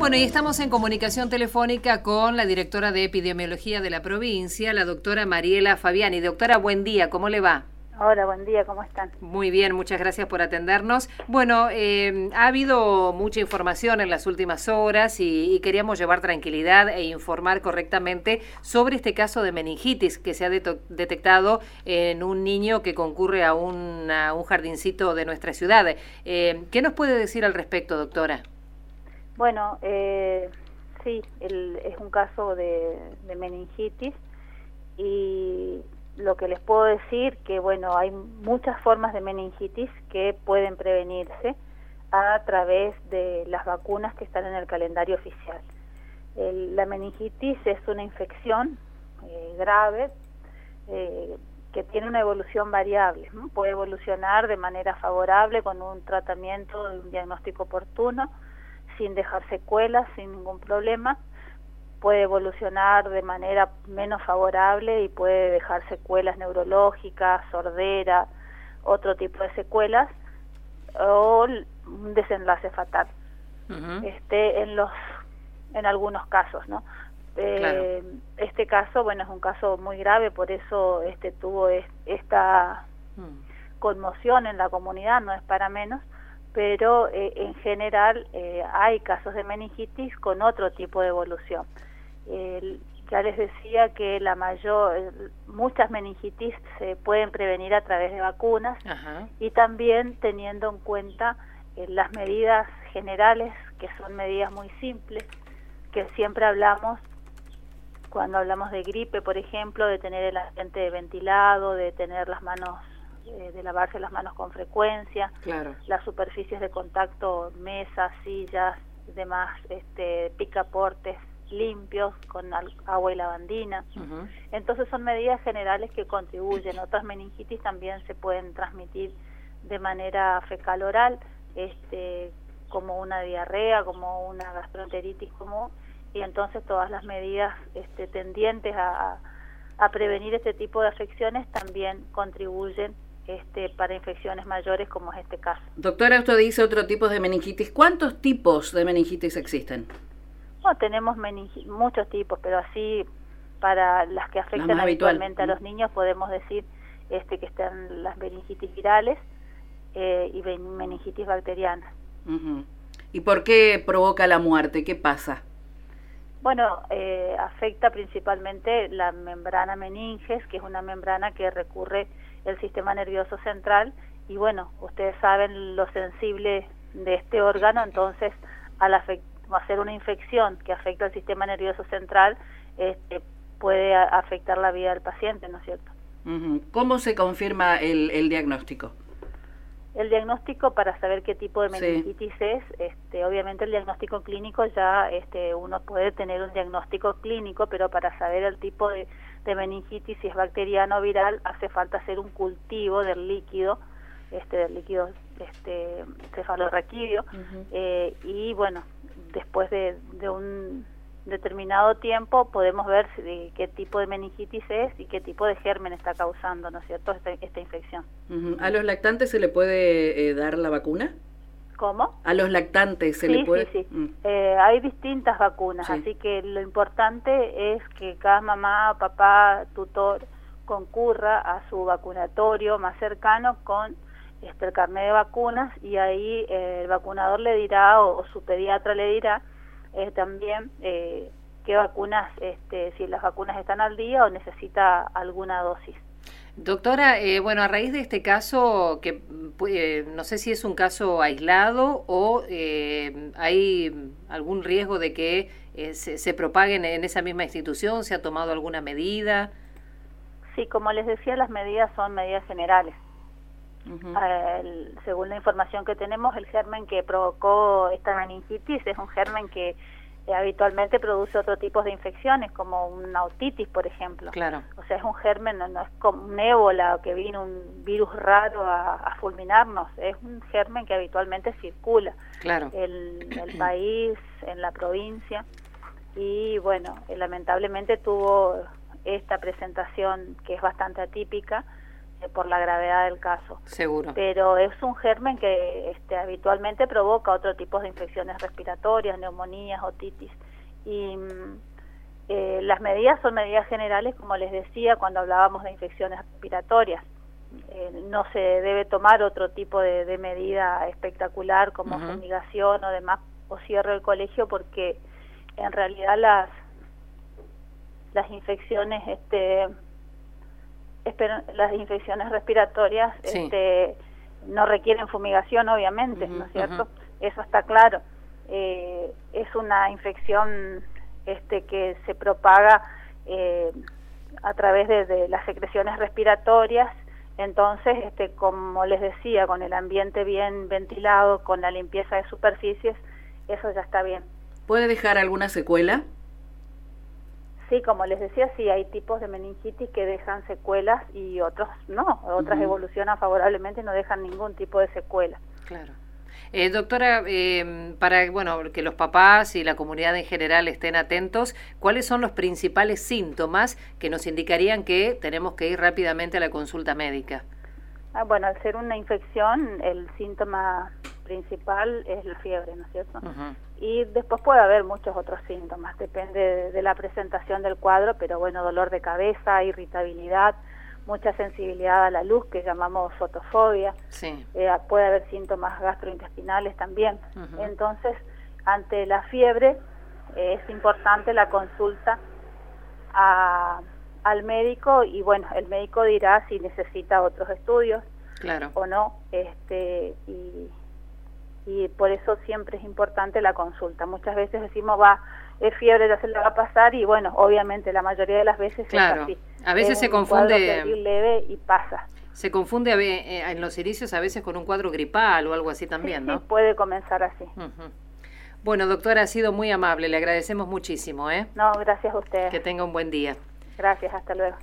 Bueno, y estamos en comunicación telefónica con la directora de epidemiología de la provincia, la doctora Mariela Fabiani. Doctora, buen día, ¿cómo le va? Hola, buen día, ¿cómo están? Muy bien, muchas gracias por atendernos. Bueno, ha habido mucha información en las últimas horas y queríamos llevar tranquilidad e informar correctamente sobre este caso de meningitis que se ha detectado en un niño que concurre a un jardincito de nuestra ciudad. ¿Qué nos puede decir al respecto, doctora? Bueno, sí, es un caso de meningitis y lo que les puedo decir que, bueno, hay muchas formas de meningitis que pueden prevenirse a través de las vacunas que están en el calendario oficial. La meningitis es una infección grave que tiene una evolución variable, ¿no? Puede evolucionar de manera favorable con un tratamiento, un diagnóstico oportuno, sin dejar secuelas, sin ningún problema. Puede evolucionar de manera menos favorable y puede dejar secuelas neurológicas, sordera, otro tipo de secuelas, o un desenlace fatal. En algunos casos, ¿no? Claro. Este caso, bueno, es un caso muy grave, por eso tuvo esta conmoción en la comunidad, no es para menos, pero en general hay casos de meningitis con otro tipo de evolución. Ya les decía que muchas meningitis se pueden prevenir a través de vacunas. Ajá. Y también teniendo en cuenta las medidas generales, que son medidas muy simples, que siempre hablamos cuando hablamos de gripe, por ejemplo, de tener el ambiente ventilado, de tener las manos, de lavarse las manos con frecuencia, Claro. las superficies de contacto, mesas, sillas, demás, picaportes limpios con agua y lavandina. Entonces son medidas generales que contribuyen. Otras meningitis también se pueden transmitir de manera fecal oral, como una diarrea, como una gastroenteritis común, y entonces todas las medidas tendientes a prevenir este tipo de afecciones también contribuyen para infecciones mayores, como es este caso. Doctora, usted dice otro tipo de meningitis. ¿Cuántos tipos de meningitis existen? Bueno, tenemos muchos tipos, pero así para las que afectan habitualmente a los niños podemos decir que están las meningitis virales y meningitis bacterianas. ¿Y por qué provoca la muerte? ¿Qué pasa? Bueno, afecta principalmente la membrana meninges, que es una membrana que recurre el sistema nervioso central, y bueno, ustedes saben lo sensible de este órgano, entonces al hacer una infección que afecta al sistema nervioso central, puede afectar la vida del paciente, ¿no es cierto? ¿Cómo se confirma el diagnóstico? El diagnóstico, para saber qué tipo de meningitis es, obviamente el diagnóstico clínico ya uno puede tener un diagnóstico clínico, pero para saber el tipo de meningitis, si es bacteriano o viral, hace falta hacer un cultivo del líquido cefalorraquídeo, y bueno, después de un determinado tiempo podemos ver qué tipo de meningitis es y qué tipo de germen está causando, ¿no es cierto?, esta infección. ¿A los lactantes se le puede dar la vacuna? ¿Cómo? ¿A los lactantes se le puede? Sí. Hay distintas vacunas, así que lo importante es que cada mamá, papá, tutor concurra a su vacunatorio más cercano con el carnet de vacunas, y ahí el vacunador le dirá, o su pediatra le dirá también qué vacunas, si las vacunas están al día o necesita alguna dosis. Doctora, bueno, a raíz de este caso, que no sé si es un caso aislado o hay algún riesgo de que se propaguen en esa misma institución, ¿se ha tomado alguna medida? Sí, como les decía, las medidas son medidas generales. Según la información que tenemos, el germen que provocó esta meningitis es un germen que habitualmente produce otro tipo de infecciones, como una otitis, por ejemplo. Claro. O sea, es un germen, no es como un ébola, que vino un virus raro a fulminarnos, es un germen que habitualmente circula en el país, en la provincia, y bueno, lamentablemente tuvo esta presentación que es bastante atípica, por la gravedad del caso. Seguro. Pero es un germen que habitualmente provoca otro tipo de infecciones respiratorias, neumonías, otitis. Y las medidas son medidas generales, como les decía, cuando hablábamos de infecciones respiratorias. No se debe tomar otro tipo de medida espectacular como fumigación o demás, o cierre del colegio, porque en realidad las infecciones las infecciones respiratorias no requieren fumigación, obviamente, ¿no es cierto? Eso está claro. Es una infección que se propaga a través de las secreciones respiratorias. Entonces, como les decía, con el ambiente bien ventilado, con la limpieza de superficies, eso ya está bien. ¿Puede dejar alguna secuela? Sí, como les decía, sí, hay tipos de meningitis que dejan secuelas y otros no, otras evolucionan favorablemente y no dejan ningún tipo de secuela. Claro. Doctora, para que los papás y la comunidad en general estén atentos, ¿cuáles son los principales síntomas que nos indicarían que tenemos que ir rápidamente a la consulta médica? Bueno, al ser una infección, el síntoma principal es la fiebre, ¿no es cierto? Y después puede haber muchos otros síntomas, depende de la presentación del cuadro, pero bueno, dolor de cabeza, irritabilidad, mucha sensibilidad a la luz, que llamamos fotofobia. Sí. Puede haber síntomas gastrointestinales también. Entonces, ante la fiebre, es importante la consulta al médico, y bueno, el médico dirá si necesita otros estudios o no, y por eso siempre es importante la consulta. Muchas veces decimos, es fiebre, ya se le va a pasar, y bueno, obviamente la mayoría de las veces es así. A veces se confunde leve y pasa. Se confunde en los inicios a veces con un cuadro gripal o algo así también, sí, ¿no? Sí, puede comenzar así. Bueno, doctora, ha sido muy amable, le agradecemos muchísimo, ¿eh? No, gracias a ustedes. Que tenga un buen día. Gracias, hasta luego.